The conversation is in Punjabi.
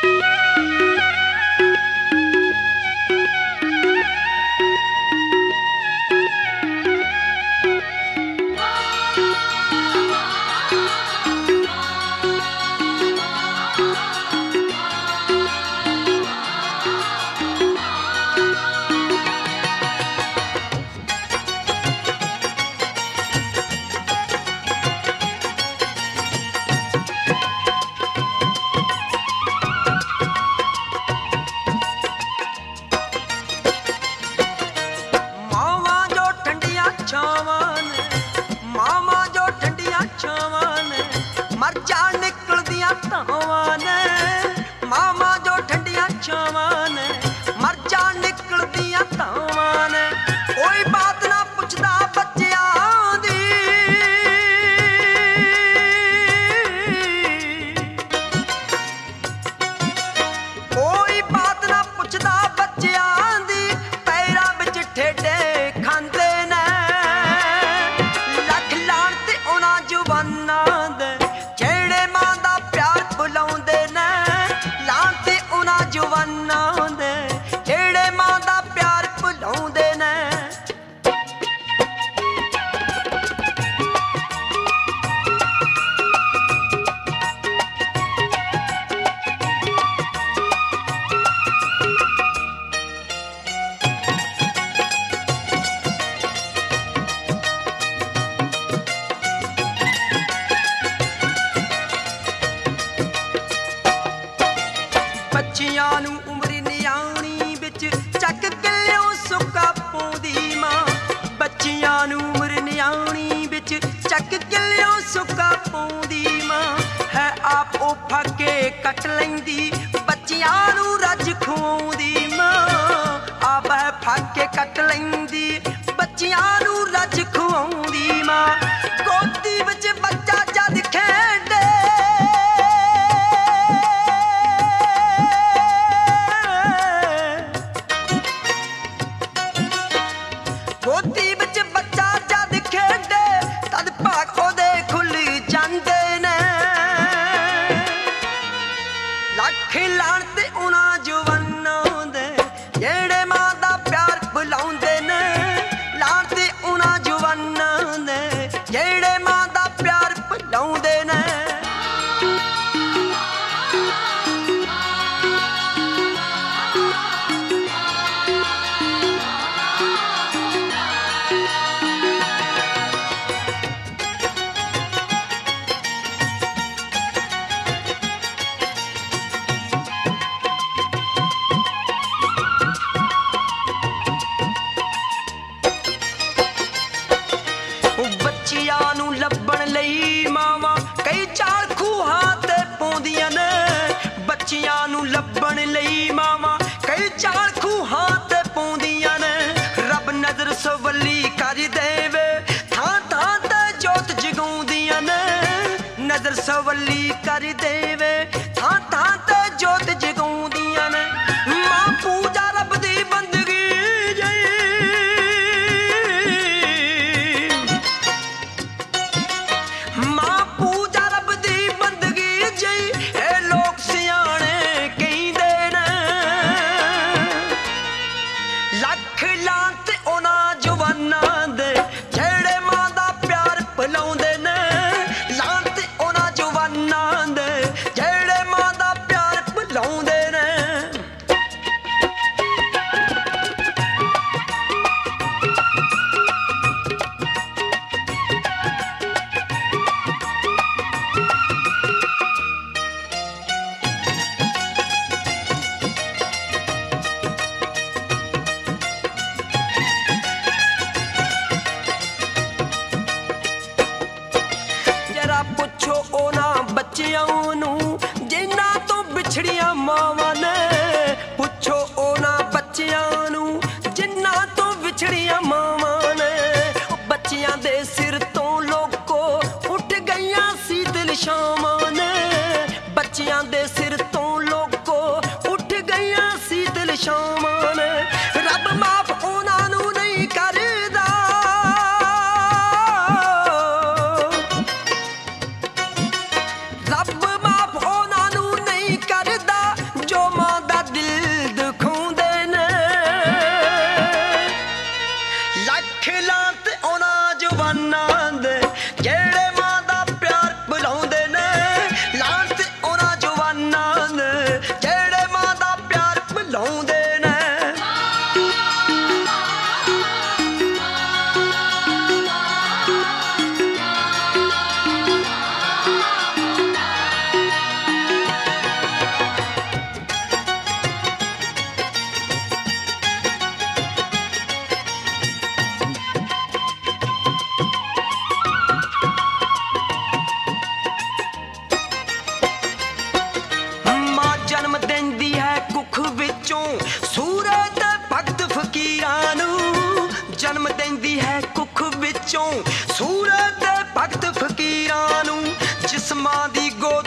कट लैंदी बच्चियां नूं रज खुआउंदी मां आप फाके कट लैंदी बच्चियां नूं रज खुआउंदी मां गोदी विच बच्चा जद खेडे गोदी विच बच्चा जद खेडे तद भाग ओदे खुल जांदे ने लाण ते उन्हां जवानां दे जेड़े मां दा प्यार बुलाउंदे ने लाण ते उन्हां जवानां दे जेड़े मां दा प्यार बुलाउंदे ने ਲੱਭਣ ਲਈ ਮਾਵਾਂ ਕਈ ਚਾਲ ਖੂਹਾਂ ਤੇ ਪਾਉਂਦੀਆਂ ਨੇ ਬੱਚਿਆਂ ਨੂੰ ਲੱਭਣ ਲਈ ਮਾਵਾਂ ਕਈ ਚਾਲ ਖੂਹਾਂ ਤੇ ਪਾਉਂਦੀਆਂ ਨੇ ਰੱਬ ਨਜ਼ਰ ਸਵੱਲੀ ਕਰ ਦੇਵੇ ਥਾਂ ਥਾਂ ਤੇ ਜੋਤ ਜਗਾਉਂਦੀਆਂ ਨੇ ਨਜ਼ਰ ਸਵੱਲੀ ਕਰ ਦੇਵੇ ਥਾਂ ਥਾਂ ਤੇ ਜੋਤ ਜਗਾਉਂਦੀਆਂ ਨੇ ਮਾਂ ਪੂਜਾ ਰੱਬ ਦੀ ਬੰਦਗੀ ਪੁੱਛੋ ਉਹਨਾਂ ਬੱਚਿਆਂ ਨੂੰ ਜਿਨ੍ਹਾਂ ਤੋਂ ਵਿਛੜੀਆਂ ਮਾਵਾਂ ਨੇ ਪੁੱਛੋ ਉਹਨਾਂ ਬੱਚਿਆਂ ਨੂੰ ਜਿਨ੍ਹਾਂ ਤੋਂ ਵਿਛੜੀਆਂ ਮਾਵਾਂ ਨੇ ਬੱਚਿਆਂ ਦੇ ਸਿਰ ਤੋਂ ਲੋਕੋ ਉੱਠ ਗਈਆਂ ਸੀ ਦਿਲ ਸ਼ਾਮਾਂ ਨੇ ਬੱਚਿਆਂ ਦੇ ਸਿਰ ਤੋਂ ਲੋਕੋ ਉੱਠ ਗਈਆਂ ਸੀ ਦਿਲ ਸ਼ਾਮਾਂ ਨੇ ਰੱਬ ਮਾਫ ਉਹਨਾਂ ਨੂੰ ਨਹੀਂ ਕਰਦਾ ਰੱਬ ਮਾਫ ਉਹਨਾਂ ਨੂੰ ਨਹੀਂ ਕਰਦਾ ਜਿਸਮਾਂ ਦੀ ਗੋਦ